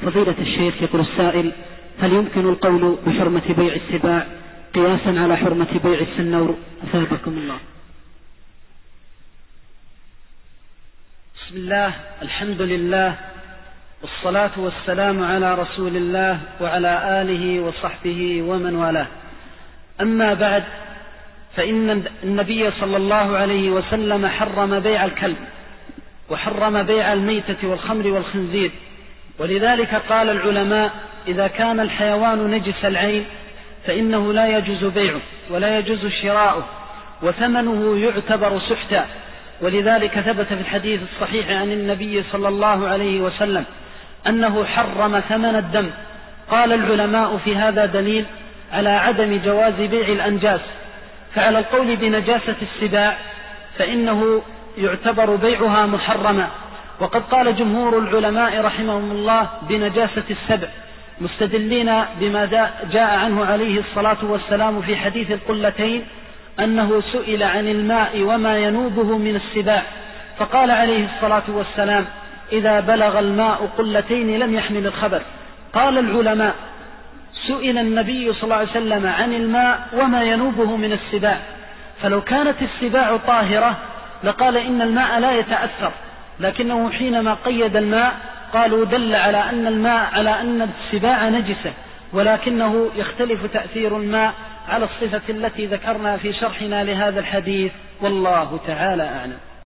فضيلة الشيخ، يقول السائل: هل يمكن القول بحرمة بيع السباع قياسا على حرمة بيع السنور؟ أثابكم الله. بسم الله، الحمد لله، والصلاة والسلام على رسول الله وعلى آله وصحبه ومن والاه. أما بعد، فإن النبي صلى الله عليه وسلم حرم بيع الكلب، وحرم بيع الميتة والخمر والخنزير، ولذلك قال العلماء: إذا كان الحيوان نجس العين فإنه لا يجوز بيعه ولا يجوز شراؤه، وثمنه يعتبر سحتا. ولذلك ثبت في الحديث الصحيح عن النبي صلى الله عليه وسلم أنه حرم ثمن الدم. قال العلماء: في هذا دليل على عدم جواز بيع الأنجاس. فعلى القول بنجاسة السباع فإنه يعتبر بيعها محرما، وقد قال جمهور العلماء رحمهم الله بنجاسة السبع، مستدلين بما جاء عنه عليه الصلاة والسلام في حديث القلتين أنه سئل عن الماء وما ينوبه من السباع، فقال عليه الصلاة والسلام: إذا بلغ الماء قلتين لم يحمل الخبر. قال العلماء: سئل النبي صلى الله عليه وسلم عن الماء وما ينوبه من السباع، فلو كانت السباع طاهرة لقال إن الماء لا يتأثر، لكنه حينما قيد الماء قالوا دل على أن الماء على أن السباع نجسة، ولكنه يختلف تأثير الماء على الصفة التي ذكرنا في شرحنا لهذا الحديث، والله تعالى أعلم.